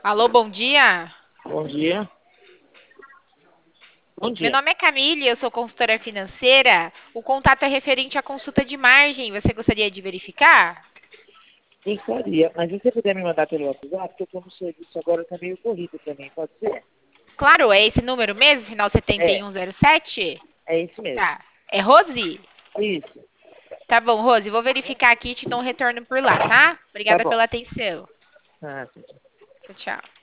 Alô, bom dia. Bom dia. Bom Meu dia. nome é Camille, eu sou consultora financeira. O contato é referente à consulta de margem. Você gostaria de verificar? Gostaria, mas se você puder me mandar pelo WhatsApp, porque eu estou no serviço agora, está meio corrido para mim, pode ser? Claro, é esse número mesmo, final É, 7107? é isso mesmo. Tá. É Rose? Isso, Tá bom, Rose, vou verificar aqui e te dou um retorno por lá, tá? tá Obrigada bom. pela atenção. Ah, sim. Tchau, tchau.